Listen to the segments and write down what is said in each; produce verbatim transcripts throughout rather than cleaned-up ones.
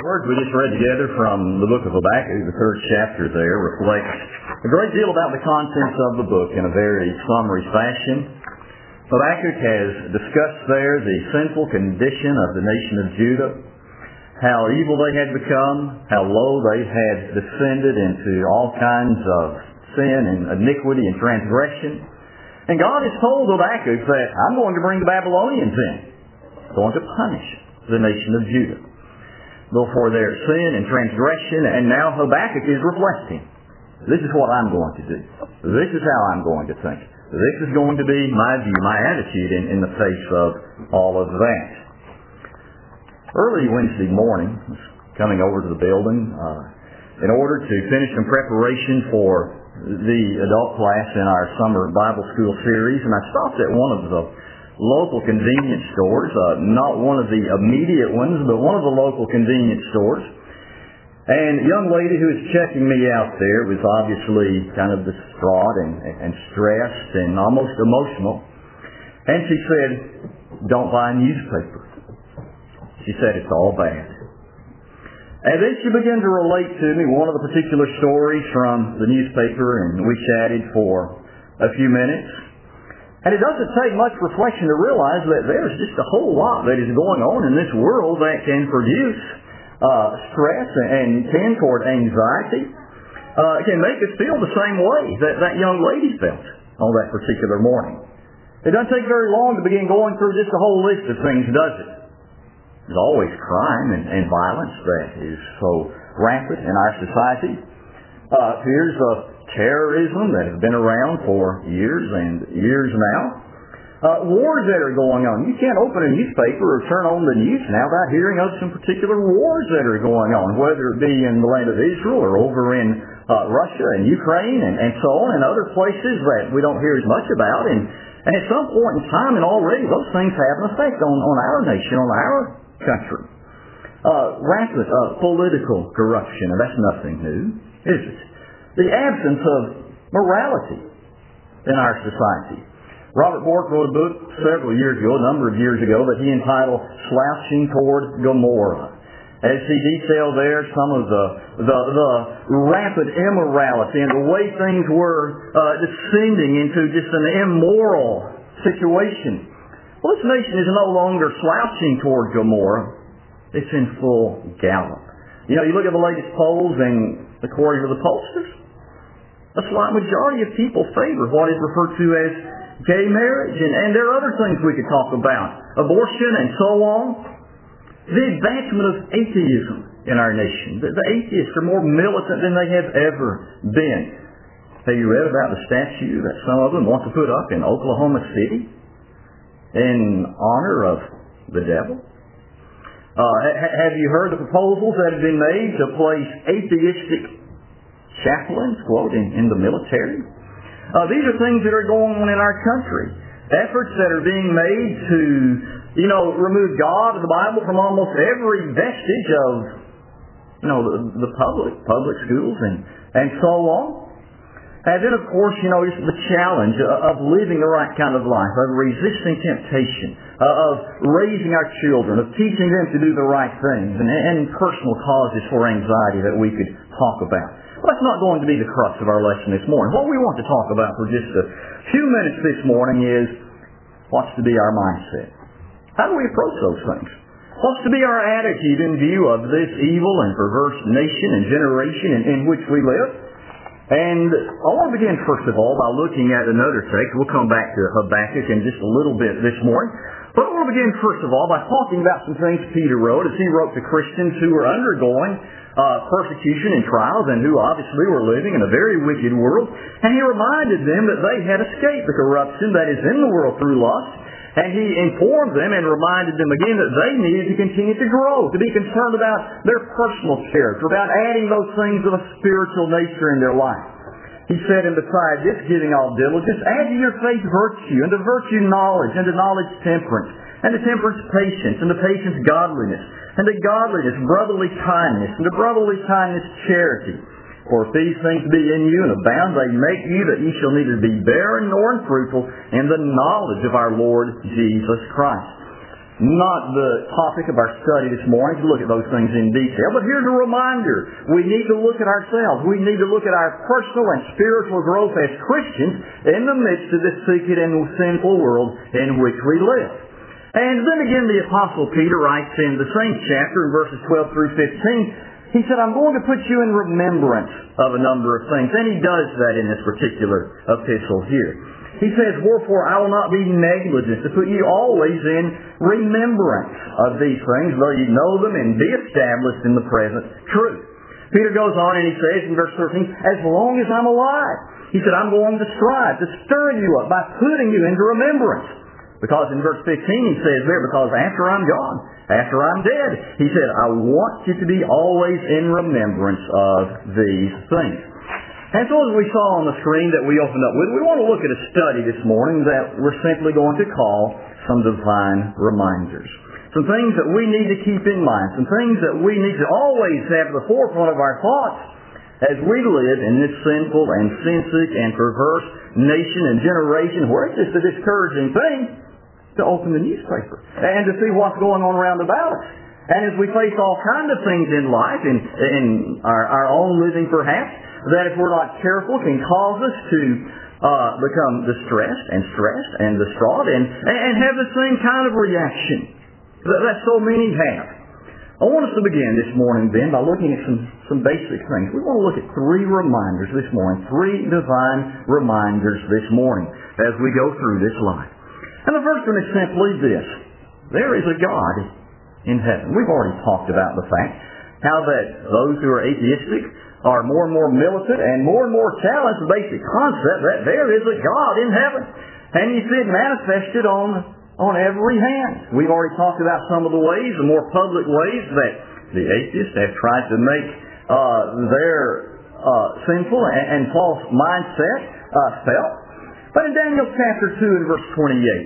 words we just read together from the book of Habakkuk, the third chapter there, reflects a great deal about the contents of the book in a very summary fashion. Habakkuk has discussed there the sinful condition of the nation of Judah, how evil they had become, how low they had descended into all kinds of sin and iniquity and transgression. And God has told Habakkuk that I'm going to bring the Babylonians in. I'm going to punish the nation of Judah for their sin and transgression, and now Habakkuk is reflecting. This is what I'm going to do. This is how I'm going to think. This is going to be my view, my attitude in, in the face of all of that. Early Wednesday morning, I was coming over to the building uh, in order to finish some preparation for the adult class in our summer Bible school series, and I stopped at one of the local convenience stores, uh, not one of the immediate ones, but one of the local convenience stores. And a young lady who was checking me out there was obviously kind of distraught and, and stressed and almost emotional. And she said, "Don't buy a newspaper." She said, "It's all bad." And then she began to relate to me one of the particular stories from the newspaper, and we chatted for a few minutes. And it doesn't take much reflection to realize that there's just a whole lot that is going on in this world that can produce uh, stress and tend toward anxiety. Uh, it can make us feel the same way that that young lady felt on that particular morning. It doesn't take very long to begin going through just a whole list of things, does it? There's always crime and, and violence that is so rampant in our society. Uh, here's a terrorism that has been around for years and years now. Uh, wars that are going on. You can't open a newspaper or turn on the news now without hearing of some particular wars that are going on, whether it be in the land of Israel or over in uh, Russia and Ukraine and, and so on, and other places that we don't hear as much about. And, and at some point in time, and already, those things have an effect on, on our nation, on our country. Uh, rampant uh, political corruption, and that's nothing new, is it? The absence of morality in our society. Robert Bork wrote a book several years ago, a number of years ago, that he entitled Slouching Toward Gomorrah. As he detailed there some of the, the, the rampant immorality and the way things were uh, descending into just an immoral situation. Well, this nation is no longer slouching toward Gomorrah. It's in full gallop. You know, you look at the latest polls, and according to the pollsters, a slight majority of people favor what is referred to as gay marriage, and, and there are other things we could talk about, abortion and so on. The advancement of atheism in our nation. The, the atheists are more militant than they have ever been. Have you read about the statue that some of them want to put up in Oklahoma City in honor of the devil? Uh, ha- have you heard the proposals that have been made to place atheistic chaplains, quote, in, in the military? Uh, these are things that are going on in our country. Efforts that are being made to, you know, remove God and the Bible from almost every vestige of, you know, the, the public, public schools and, and so on. And then, of course, you know, the challenge of living the right kind of life, of resisting temptation, of raising our children, of teaching them to do the right things, and, and personal causes for anxiety that we could talk about. Well, that's not going to be the crux of our lesson this morning. What we want to talk about for just a few minutes this morning is what's to be our mindset. How do we approach those things? What's to be our attitude in view of this evil and perverse nation and generation in, in which we live? And I want to begin, first of all, by looking at another text. We'll come back to Habakkuk in just a little bit this morning. But I want to begin, first of all, by talking about some things Peter wrote as he wrote to Christians who were undergoing uh, persecution and trials and who obviously were living in a very wicked world. And he reminded them that they had escaped the corruption that is in the world through lust. And he informed them and reminded them again that they needed to continue to grow, to be concerned about their personal character, about adding those things of a spiritual nature in their life. He said, and besides this, giving all diligence, add to your faith virtue, and to virtue knowledge, and to knowledge temperance, and to temperance patience, and to patience godliness, and to godliness brotherly kindness, and to brotherly kindness charity. For if these things be in you and abound, they make you that ye shall neither be barren nor unfruitful in the knowledge of our Lord Jesus Christ. not the topic of our study this morning to look at those things in detail, but here's a reminder. We need to look at ourselves. We need to look at our personal and spiritual growth as Christians in the midst of this wicked and sinful world in which we live. And then again, the Apostle Peter writes in the same chapter in verses twelve through fifteen, he said, I'm going to put you in remembrance of a number of things. And he does that in this particular epistle here. He says, wherefore I will not be negligent to put you always in remembrance of these things, though you know them and be established in the present truth. Peter goes on and he says in verse thirteen, as long as I'm alive, he said, I'm going to strive to stir you up by putting you into remembrance. Because in verse fifteen he says there, because after I'm gone, after I'm dead, he said, I want you to be always in remembrance of these things. And so as we saw on the screen that we opened up with, we want to look at a study this morning that we're simply going to call some divine reminders. Some things that we need to keep in mind. Some things that we need to always have at the forefront of our thoughts as we live in this sinful and sin-sick and perverse nation and generation where it's just a discouraging thing to open the newspaper and to see what's going on around about us. And as we face all kinds of things in life, in, in our, our own living perhaps, that if we're not careful can cause us to uh, become distressed and stressed and distraught and, and have the same kind of reaction that, that so many have. I want us to begin this morning then by looking at some, some basic things. We want to look at three reminders this morning, three divine reminders this morning as we go through this life. And the first one is simply this. There is a God in heaven. We've already talked about the fact how that those who are atheistic are more and more militant and more and more challenge the basic concept that there is a God in heaven. And you see it manifested on, on every hand. We've already talked about some of the ways, the more public ways that the atheists have tried to make uh, their uh, sinful and, and false mindset uh, felt. But in Daniel chapter two and verse twenty-eight,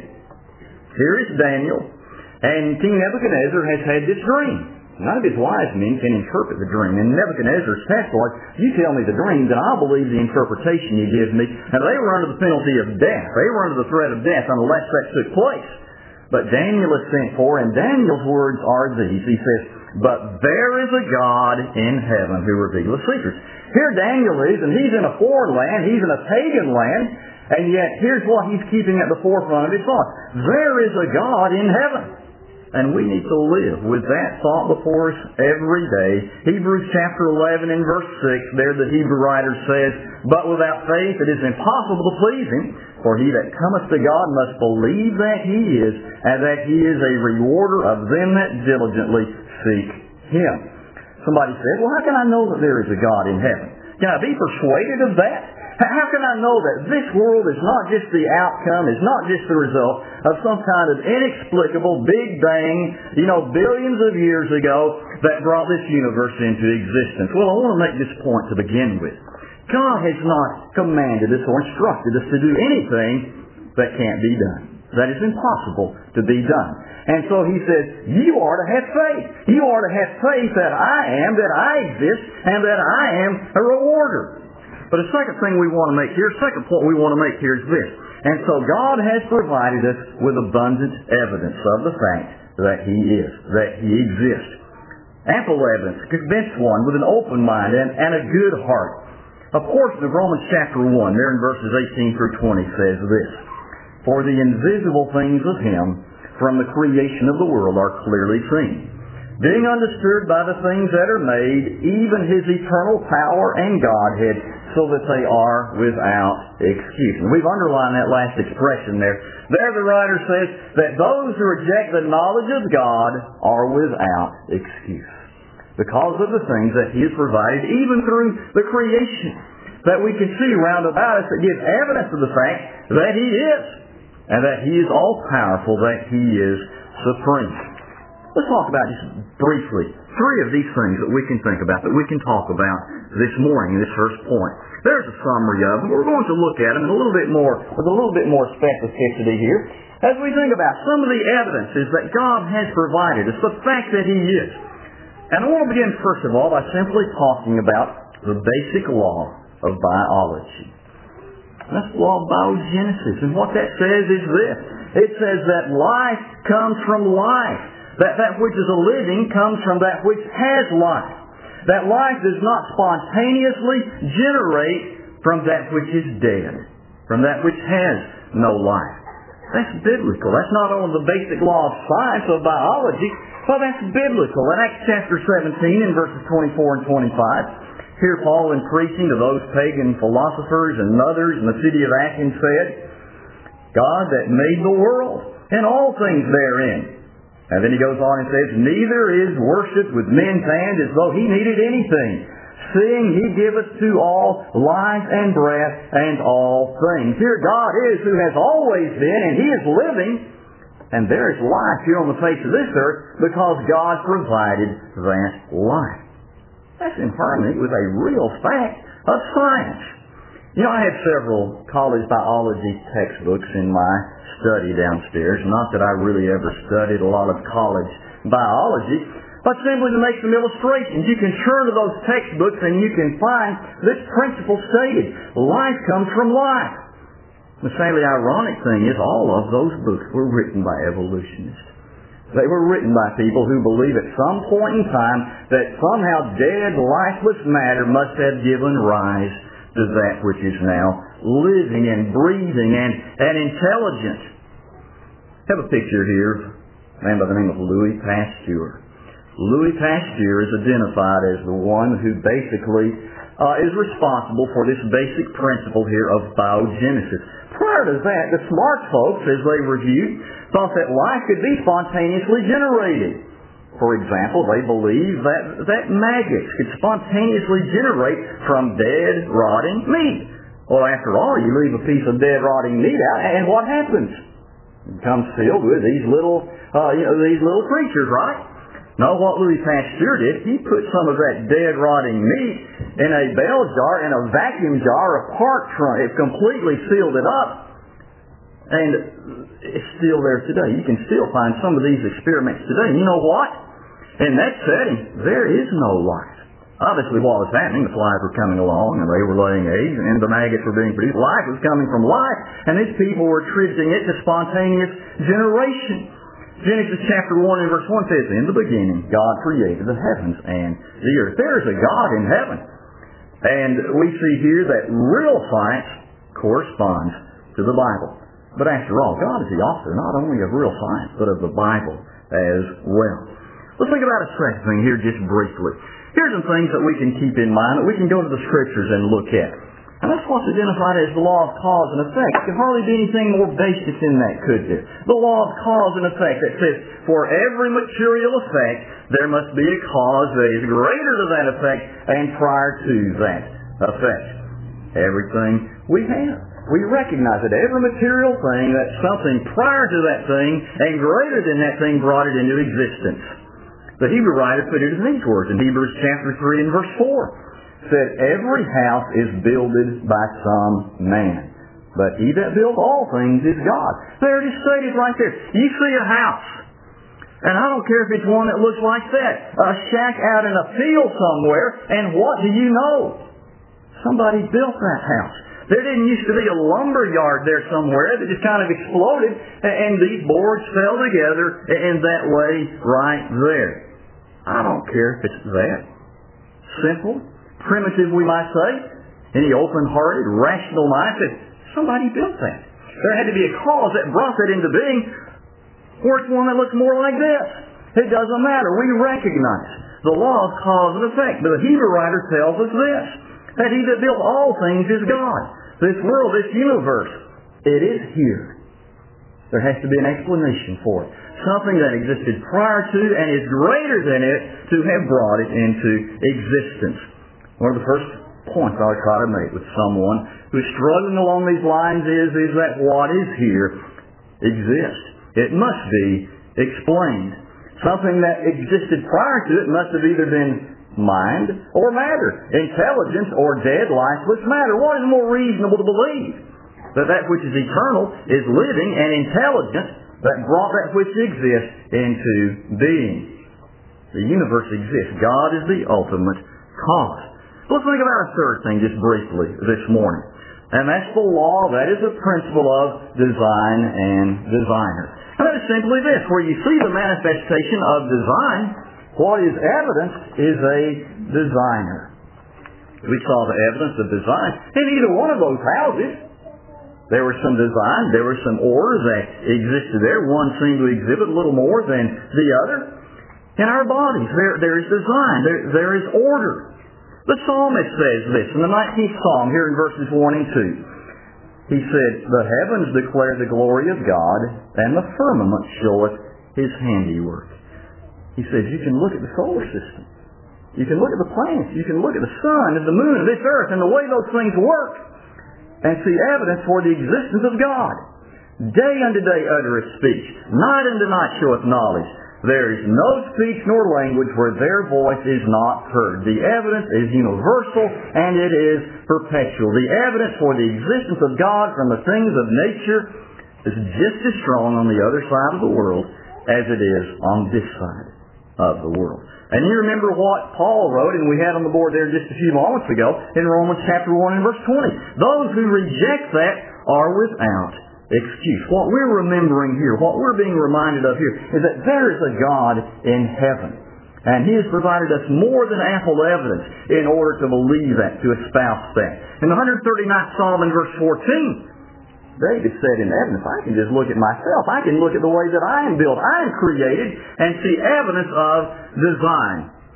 here is Daniel, and King Nebuchadnezzar has had this dream. None of his wise men can interpret the dream. And Nebuchadnezzar's task was, you tell me the dream, then I'll believe the interpretation you give me. Now they were under the penalty of death. They were under the threat of death unless that took place. But Daniel is sent for, and Daniel's words are these. He says, but there is a God in heaven who revealeth secrets. Here Daniel is, and he's in a foreign land. He's in a pagan land. And yet here's what he's keeping at the forefront of his thoughts. There is a God in heaven. And we need to live with that thought before us every day. Hebrews chapter eleven and verse six, there the Hebrew writer says, but without faith it is impossible to please Him, for he that cometh to God must believe that He is, and that He is a rewarder of them that diligently seek Him. Somebody said, well, how can I know that there is a God in heaven? Can I be persuaded of that? How can I know that this world is not just the outcome, is not just the result of some kind of inexplicable Big Bang, you know, billions of years ago that brought this universe into existence? Well, I want to make this point to begin with. God has not commanded us or instructed us to do anything that can't be done. That is impossible to be done. And so He says, you are to have faith. You are to have faith that I am, that I exist, and that I am a rewarder. But the second thing we want to make here, second point we want to make here is this. And so God has provided us with abundant evidence of the fact that He is, that He exists. Ample evidence, convince one with an open mind and, and a good heart. A portion of Romans chapter one, there in verses eighteen through twenty, says this. For the invisible things of Him from the creation of the world are clearly seen, being understood by the things that are made, even His eternal power and Godhead, so that they are without excuse. And we've underlined that last expression there. There the writer says that those who reject the knowledge of God are without excuse, because of the things that He has provided, even through the creation, that we can see round about us that give evidence of the fact that He is, and that He is all-powerful, that He is supreme. Let's talk about just briefly three of these things that we can think about, that we can talk about this morning in this first point. There's a summary of them. We're going to look at them in a little bit more, with a little bit more specificity here, as we think about some of the evidences that God has provided us, the fact that He is. And I want to begin first of all by simply talking about the basic law of biology. That's the law of biogenesis. And what that says is this. It says that life comes from life. That that which is a living comes from that which has life. That life does not spontaneously generate from that which is dead, from that which has no life. That's biblical. That's not only the basic law of science, of biology, but that's biblical. In Acts chapter seventeen, in verses twenty-four and twenty-five, here Paul, in preaching to those pagan philosophers and others in the city of Athens, said, God that made the world and all things therein. And then he goes on and says, neither is worshipped with men's hands as though he needed anything, seeing he giveth to all life and breath and all things. Here God is who has always been, and he is living, and there is life here on the face of this earth because God provided that life. That's in harmony with a real fact of science. You know, I had several college biology textbooks in my study downstairs. Not that I really ever studied a lot of college biology, but simply to make some illustrations. You can turn to those textbooks and you can find this principle stated. Life comes from life. The sadly ironic thing is all of those books were written by evolutionists. They were written by people who believe at some point in time that somehow dead, lifeless matter must have given rise to that which is now living and breathing and, and intelligent. I have a picture here of a man by the name of Louis Pasteur. Louis Pasteur is identified as the one who basically uh, is responsible for this basic principle here of biogenesis. Prior to that, the smart folks, as they reviewed, thought that life could be spontaneously generated. For example, they believed that, that maggots could spontaneously generate from dead, rotting meat. Well, after all, you leave a piece of dead, rotting meat out, and what happens? It comes filled with these little, uh, you know, these little creatures, right? No, what Louis Pasteur did, he put some of that dead, rotting meat in a bell jar, in a vacuum jar apart from it, completely sealed it up, and it's still there today. You can still find some of these experiments today. And you know what? In that setting, there is no life. Obviously, what was happening, the flies were coming along, and they were laying eggs, and the maggots were being produced. Life was coming from life, and these people were attributing it to spontaneous generation. Genesis chapter one and verse one says, in the beginning, God created the heavens and the earth. There is a God in heaven. And we see here that real science corresponds to the Bible. But after all, God is the author not only of real science, but of the Bible as well. Let's think about a second thing here just briefly. Here's some things that we can keep in mind that we can go to the Scriptures and look at. And that's what's identified as the law of cause and effect. There could hardly be anything more basic than that, could there? The law of cause and effect that says, for every material effect, there must be a cause that is greater to that effect and prior to that effect. Everything we have. We recognize that every material thing, that something prior to that thing and greater than that thing brought it into existence. The Hebrew writer put it in these words in Hebrews chapter three and verse four. Said, every house is builded by some man, but he that builds all things is God. There it is stated right there. You see a house, and I don't care if it's one that looks like that, a shack out in a field somewhere, and what do you know? Somebody built that house. There didn't used to be a lumber yard there somewhere that just kind of exploded, and these boards fell together in that way right there. I don't care if it's that simple, primitive, we might say. Any open-hearted, rational mind said, somebody built that. There had to be a cause that brought that into being, or it's one that looks more like this. It doesn't matter. We recognize the law of cause and effect. But the Hebrew writer tells us this, that he that built all things is God. This world, this universe, it is here. There has to be an explanation for it. Something that existed prior to and is greater than it to have brought it into existence. One of the first points I would try to make with someone who's struggling along these lines is, is that what is here exists. It must be explained. Something that existed prior to it must have either been mind or matter, intelligence or dead, lifeless matter. What is more reasonable to believe? That that which is eternal is living and intelligent that brought that which exists into being. The universe exists. God is the ultimate cause. Let's think about a third thing just briefly this morning. And that's the law, that is the principle of design and designer. And that is simply this, where you see the manifestation of design, what is evidence is a designer. We saw the evidence of design in either one of those houses. There was some design, there was some order that existed there. One seemed to exhibit a little more than the other. In our bodies, there, there is design, there, there is order. The psalmist says this in the nineteenth Psalm, here in verses one and two. He said, "The heavens declare the glory of God, and the firmament showeth His handiwork." He says, you can look at the solar system. You can look at the planets. You can look at the sun and the moon and this earth and the way those things work and see evidence for the existence of God. Day unto day uttereth speech. Night unto night showeth knowledge. There is no speech nor language where their voice is not heard. The evidence is universal and it is perpetual. The evidence for the existence of God from the things of nature is just as strong on the other side of the world as it is on this side of the world. And you remember what Paul wrote, and we had on the board there just a few moments ago, in Romans chapter one and verse twenty. Those who reject that are without excuse. What we're remembering here, what we're being reminded of here, is that there is a God in heaven. And He has provided us more than ample evidence in order to believe that, to espouse that. In the one hundred thirty-ninth Psalm in verse fourteen, David said in heaven, if I can just look at myself, I can look at the way that I am built, I am created, and see evidence of design.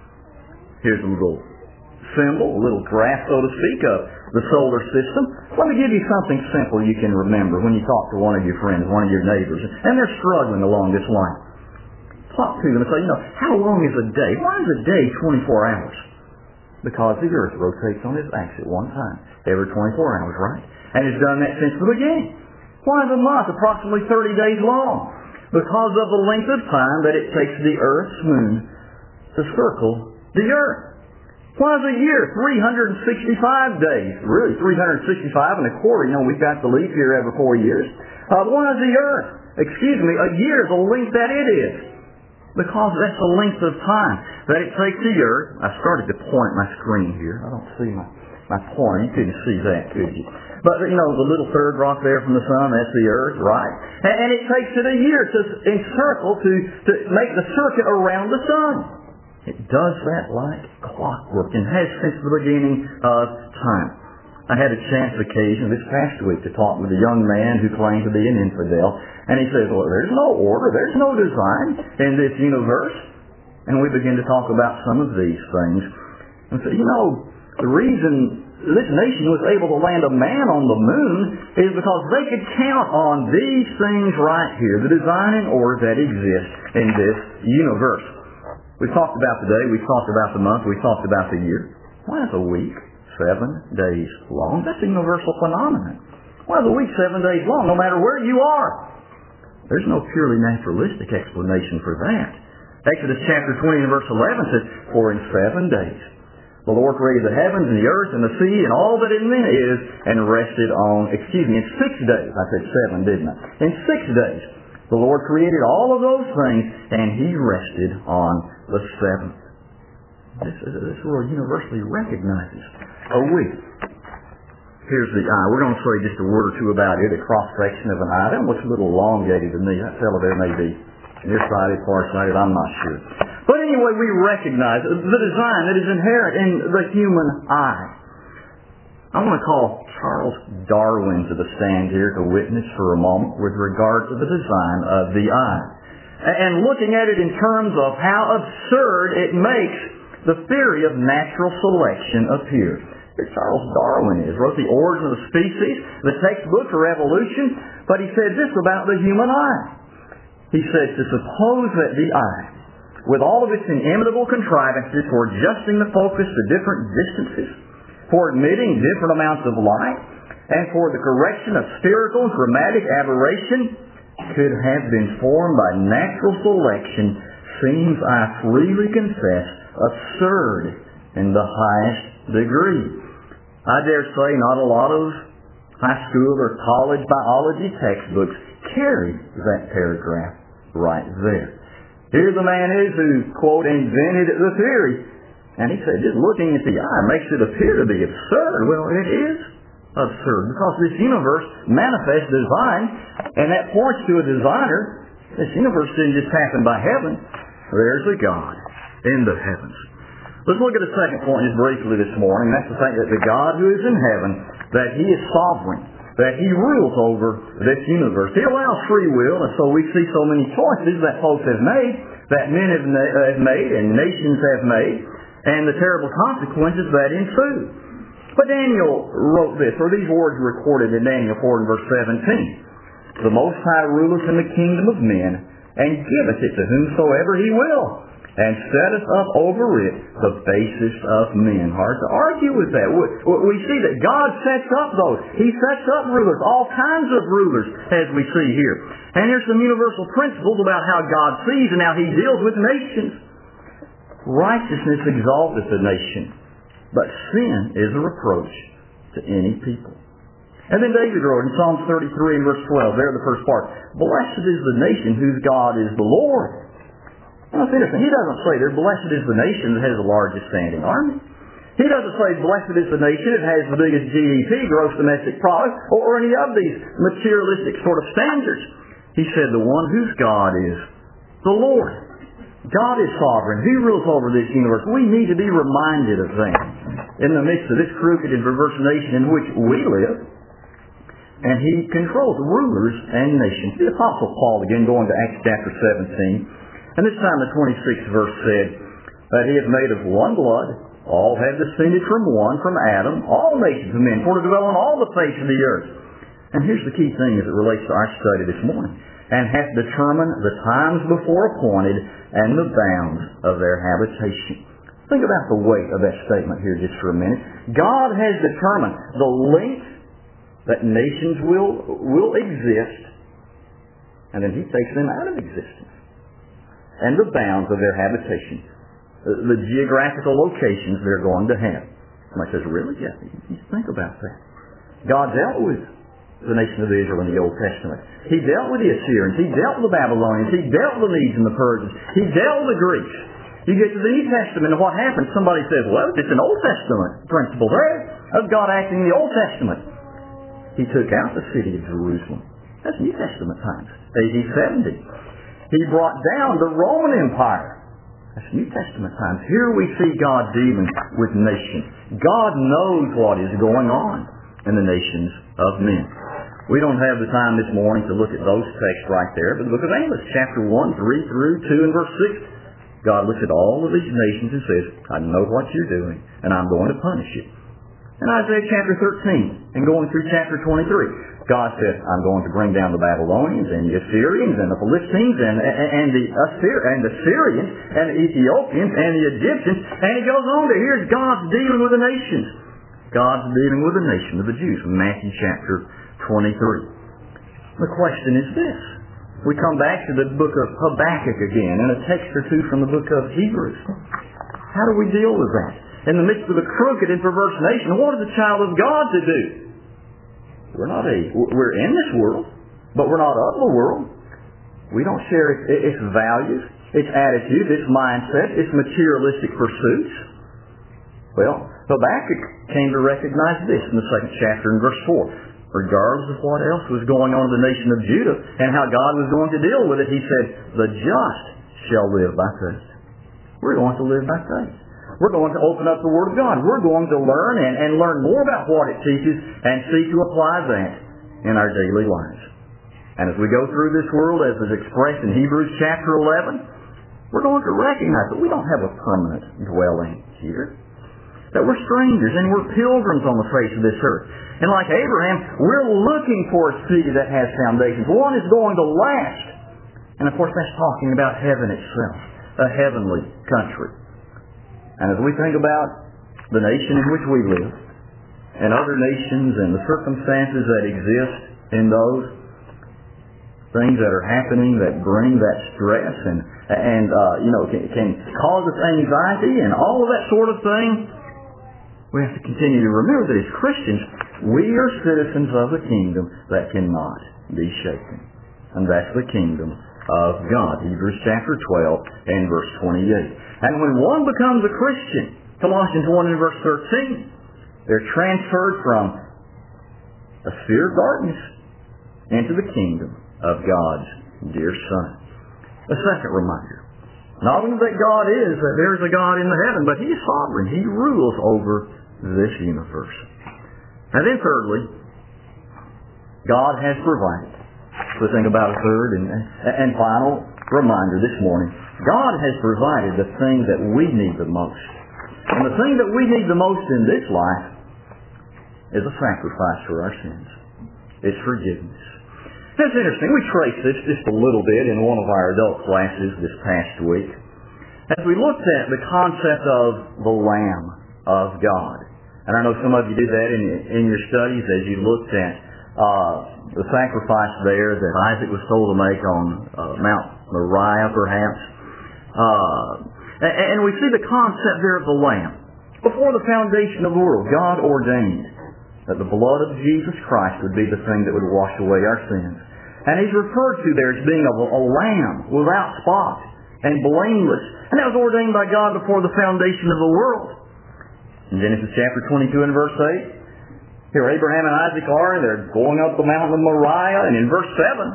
Here's a little symbol, a little graph, so to speak, of the solar system. Let me give you something simple you can remember when you talk to one of your friends, one of your neighbors, and they're struggling along this line. Talk to them and say, you know, how long is a day? Why is a day twenty-four hours? Because the earth rotates on its axis at one time, every twenty-four hours, right? And it's done that since the beginning. Why is a month approximately thirty days long? Because of the length of time that it takes the earth's moon to circle the earth. Why is a year three hundred sixty-five days? Really, three hundred sixty-five and a quarter. You know, we've got the leap year every four years. Uh, why is the earth, excuse me, a year is the length that it is? Because that's the length of time that it takes the earth. I started to point my screen here. I don't see my, my pointer. You couldn't see that, could you? But, you know, the little third rock there from the sun, that's the earth, right? And, and it takes it a year to encircle, to, to make the circuit around the sun. It does that like clockwork and has since the beginning of time. I had a chance occasion this past week to talk with a young man who claimed to be an infidel. And he says, well, there's no order, there's no design in this universe. And we begin to talk about some of these things. And say, you know, the reason this nation was able to land a man on the moon is because they could count on these things right here, the design and order that exists in this universe. We've talked about the day, we've talked about the month, we've talked about the year. Why is a week seven days long? That's a universal phenomenon. Why is a week seven days long, no matter where you are? There's no purely naturalistic explanation for that. Exodus chapter twenty and verse eleven says, for in seven days the Lord created the heavens and the earth and the sea and all that in them is, and rested on, excuse me, in six days. I said seven, didn't I? In six days the Lord created all of those things, and He rested on the seventh. This, this world universally recognizes a week. Here's the eye. We're going to say just a word or two about it, a cross-section of an eye. That looks a little elongated to me. That fellow there may be nearsighted, farsighted, I'm not sure. But anyway, we recognize the design that is inherent in the human eye. I want to call Charles Darwin to the stand here to witness for a moment with regard to the design of the eye. And looking at it in terms of how absurd it makes the theory of natural selection appear. Here Charles Darwin is, wrote The Origin of the Species, the textbook for evolution, but he said this about the human eye. He said, to suppose that the eye, with all of its inimitable contrivances for adjusting the focus to different distances, for admitting different amounts of light, and for the correction of spherical and chromatic aberration, could have been formed by natural selection, seems, I freely confess, absurd in the highest degree. I dare say not a lot of high school or college biology textbooks carry that paragraph right there. Here the man is who, quote, invented the theory. And he said, just looking at the eye makes it appear to be absurd. Well, it is absurd, because this universe manifests design, and that points to a designer. This universe didn't just happen by heaven. There's a God in the heavens. Let's look at the second point just briefly this morning. That's the fact that the God who is in heaven, that He is sovereign, that He rules over this universe. He allows free will, and so we see so many choices that folks have made, that men have, na- have made, and nations have made, and the terrible consequences that ensue. But Daniel wrote this, or these words recorded in Daniel four and verse seventeen. The Most High ruleth in the kingdom of men, and giveth it to whomsoever He will, and setteth up over it the basis of men. Hard to argue with that. We, we see that God sets up those. He sets up rulers, all kinds of rulers, as we see here. And there's some universal principles about how God sees and how He deals with nations. Righteousness exalteth a nation, but sin is a reproach to any people. And then David wrote in Psalms thirty-three and verse twelve, there the first part, Blessed is the nation whose God is the Lord. Now, it's interesting. He doesn't say there, blessed is the nation that has the largest standing army. He doesn't say, blessed is the nation that has the biggest G D P, gross domestic product, or, or any of these materialistic sort of standards. He said, the one whose God is the Lord. God is sovereign. He rules over this universe. We need to be reminded of that in the midst of this crooked and perverse nation in which we live. And He controls rulers and nations. The Apostle Paul, again, going to Acts chapter seventeen, and this time the twenty-sixth verse said, that He is made of one blood, all have descended from one, from Adam, all nations of men, for to dwell on all the face of the earth. And here's the key thing as it relates to our study this morning. And hath determined the times before appointed, and the bounds of their habitation. Think about the weight of that statement here just for a minute. God has determined the length that nations will, will exist, and then He takes them out of existence. And the bounds of their habitation, the, the geographical locations they're going to have. Somebody says, really? Yeah, you think about that. God dealt with the nation of Israel in the Old Testament. He dealt with the Assyrians. He dealt with the Babylonians. He dealt with the Medes and the Persians. He dealt with the Greeks. You get to the New Testament, and what happens? Somebody says, well, it's an Old Testament principle there of God acting in the Old Testament. He took out the city of Jerusalem. That's New Testament times, A D seventy. He brought down the Roman Empire. That's New Testament times. Here we see God dealing with nations. God knows what is going on in the nations of men. We don't have the time this morning to look at those texts right there, but the book of Amos, chapter one, three through two and verse six, God looks at all of these nations and says, I know what you're doing, and I'm going to punish you. In Isaiah chapter thirteen, and going through chapter twenty-three, God said, I'm going to bring down the Babylonians and the Assyrians and the Philistines and, and, and, the, Assyr, and the Syrians and the Ethiopians and the Egyptians. And He goes on to here's God's dealing with the nations. God's dealing with the nation of the Jews. Matthew chapter twenty-three. The question is this. We come back to the book of Habakkuk again and a text or two from the book of Hebrews. How do we deal with that? In the midst of a crooked and perverse nation, what is the child of God to do? We're not a, we're in this world, but we're not of the world. We don't share its, its values, its attitude, its mindset, its materialistic pursuits. Well, Habakkuk came to recognize this in the second chapter in verse four. Regardless of what else was going on in the nation of Judah and how God was going to deal with it, He said, the just shall live by faith. We're going to live by faith. We're going to open up the Word of God. We're going to learn and, and learn more about what it teaches and seek to apply that in our daily lives. And as we go through this world, as is expressed in Hebrews chapter eleven, we're going to recognize that we don't have a permanent dwelling here. That we're strangers and we're pilgrims on the face of this earth. And like Abraham, we're looking for a city that has foundations. One is going to last. And of course that's talking about heaven itself, a heavenly country. And as we think about the nation in which we live, and other nations and the circumstances that exist in those, things that are happening that bring that stress and, and uh, you know, can, can cause us anxiety and all of that sort of thing, we have to continue to remember that as Christians, we are citizens of the kingdom that cannot be shaken. And that's the kingdom of God. Hebrews chapter twelve and verse twenty-eight. And when one becomes a Christian, Colossians one and verse thirteen, they're transferred from a sphere of darkness into the kingdom of God's dear Son. A second reminder. Not only that God is, that there is a God in the heaven, but He is sovereign. He rules over this universe. And then thirdly, God has provided. So think about a third and, and final reminder this morning. God has provided the thing that we need the most. And the thing that we need the most in this life is a sacrifice for our sins. It's forgiveness. That's interesting. We traced this just a little bit in one of our adult classes this past week. As we looked at the concept of the Lamb of God. And I know some of you did that in, in your studies as you looked at uh, the sacrifice there that Isaac was told to make on uh, Mount Moriah, perhaps. Uh, and, and we see the concept there of the Lamb. Before the foundation of the world, God ordained that the blood of Jesus Christ would be the thing that would wash away our sins. And He's referred to there as being a, a lamb without spot and blameless. And that was ordained by God before the foundation of the world. In Genesis chapter twenty-two and verse eight, here Abraham and Isaac are, and they're going up the mountain of Moriah. And in verse seven,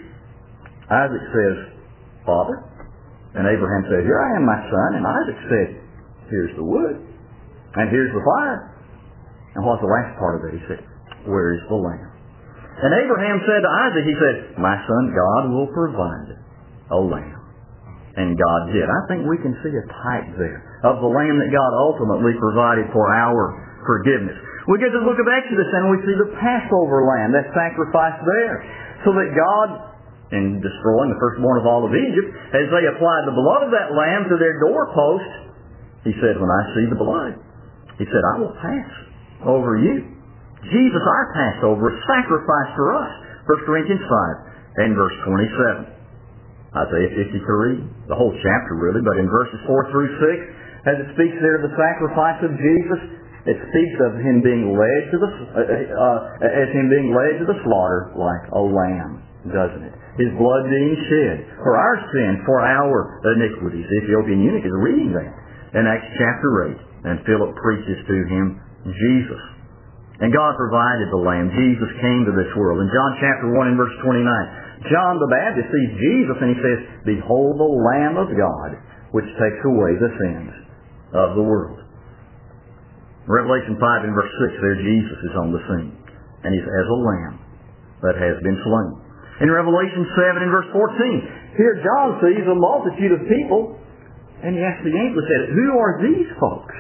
Isaac says, Father. And Abraham says, Here I am, my son. And Isaac said, Here's the wood. And here's the fire. And what's the last part of it? He said, Where is the lamb? And Abraham said to Isaac, he said, My son, God will provide a lamb. And God did. I think we can see a type there of the lamb that God ultimately provided for our forgiveness. We get to the book of Exodus and we see the Passover lamb, that sacrifice there. So that God, in destroying the firstborn of all of Egypt, as they applied the blood of that lamb to their doorpost, He said, When I see the blood, He said, I will pass over you. Jesus, our Passover, sacrificed for us. First Corinthians five and verse twenty-seven. Isaiah fifty-three, the whole chapter really, but in verses four through six, as it speaks there of the sacrifice of Jesus, it speaks of Him being led to the, uh, uh, as Him being led to the slaughter like a lamb, doesn't it? His blood being shed for our sin, for our iniquities. The Ethiopian eunuch is reading that in Acts chapter eight, and Philip preaches to him Jesus. And God provided the Lamb. Jesus came to this world. In John chapter one and verse twenty-nine, John the Baptist sees Jesus and he says, Behold the Lamb of God, which takes away the sins of the world. Revelation five and verse six, there Jesus is on the scene. And He's as a lamb that has been slain. In Revelation seven and verse fourteen, here John sees a multitude of people, and he asks the angel, said, Who are these folks?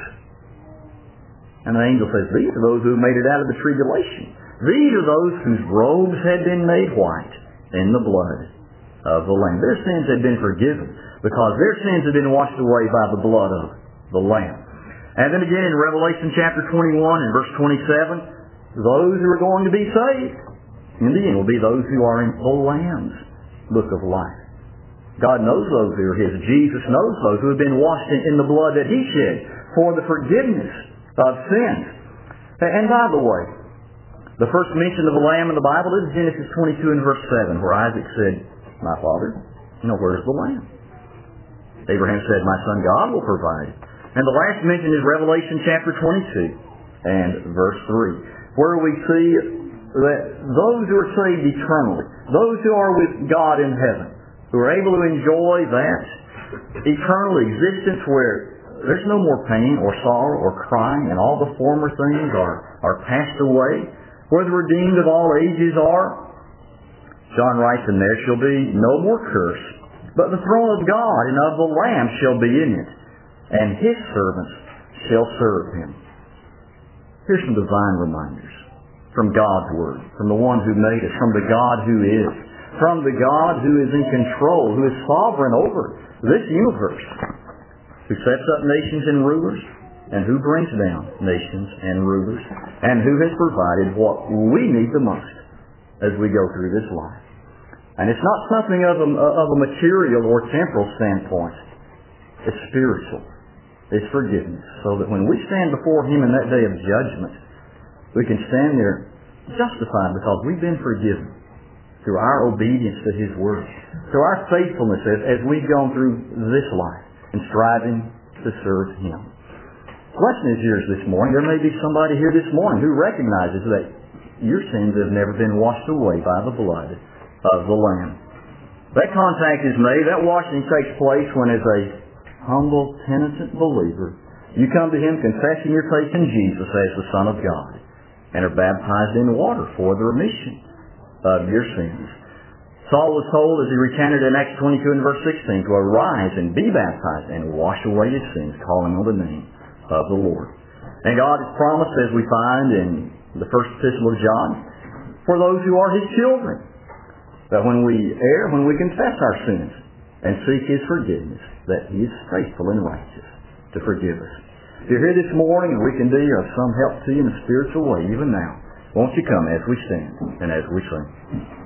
And the angel says, These are those who made it out of the tribulation. These are those whose robes had been made white in the blood of the Lamb. Their sins had been forgiven because their sins had been washed away by the blood of the Lamb. And then again in Revelation chapter twenty-one and verse twenty-seven, those who are going to be saved in the end will be those who are in the Lamb's book of life. God knows those who are His. Jesus knows those who have been washed in, in the blood that He shed for the forgiveness of sins. And by the way, the first mention of the Lamb in the Bible is Genesis twenty-two and verse seven, where Isaac said, My father, you know, where's the Lamb? Abraham said, My son, God will provide. And the last mention is Revelation chapter twenty-two and verse three, where we see that those who are saved eternally, those who are with God in heaven, who are able to enjoy that eternal existence where there's no more pain or sorrow or crying, and all the former things are, are passed away, where the redeemed of all ages are. John writes, And there shall be no more curse, but the throne of God and of the Lamb shall be in it, and His servants shall serve Him. Here's some divine reminders from God's Word, from the one who made us, from the God who is, from the God who is in control, who is sovereign over this universe, who sets up nations and rulers, and who brings down nations and rulers, and who has provided what we need the most as we go through this life. And it's not something of a, of a material or temporal standpoint. It's spiritual. It's forgiveness. So that when we stand before Him in that day of judgment, we can stand there justified because we've been forgiven through our obedience to His Word, through our faithfulness as, as we've gone through this life and striving to serve Him. The lesson is yours this morning. There may be somebody here this morning who recognizes that your sins have never been washed away by the blood of the Lamb. That contact is made, that washing takes place when as a humble, penitent believer, you come to Him confessing your faith in Jesus as the Son of God and are baptized in water for the remission of your sins. Saul was told as he recounted in Acts twenty-two and verse sixteen to arise and be baptized and wash away his sins, calling on the name of the Lord. And God has promised, as we find in the first epistle of John, for those who are His children, that when we err, when we confess our sins and seek His forgiveness, that He is faithful and righteous to forgive us. If you're here this morning and we can be of some help to you in a spiritual way, even now, won't you come as we stand and as we sing?